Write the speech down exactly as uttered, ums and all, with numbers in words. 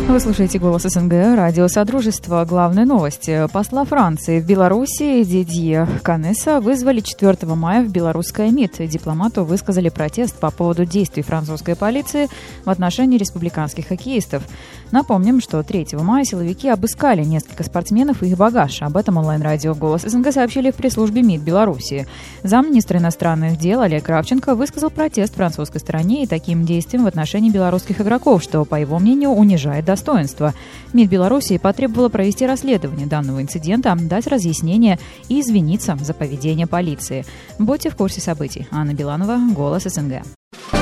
Вы слушаете «Голос СНГ», радио Содружества. Главные новости. Посла Франции в Беларуси Дидье Канеса вызвали четвёртого мая в белорусское МИД. Дипломату высказали протест по поводу действий французской полиции в отношении республиканских хоккеистов. Напомним, что третьего мая силовики обыскали несколько спортсменов и их багаж. Об этом онлайн-радио «Голос СНГ» сообщили в пресс-службе МИД Беларуси. Замминистра иностранных дел Олег Кравченко высказал протест французской стороне и таким действиям в отношении белорусских игроков, что, по его мнению, унижает достоинство. достоинства. МИД Беларуси потребовала провести расследование данного инцидента, дать разъяснение и извиниться за поведение полиции. Будьте в курсе событий. Анна Биланова, «Голос СНГ».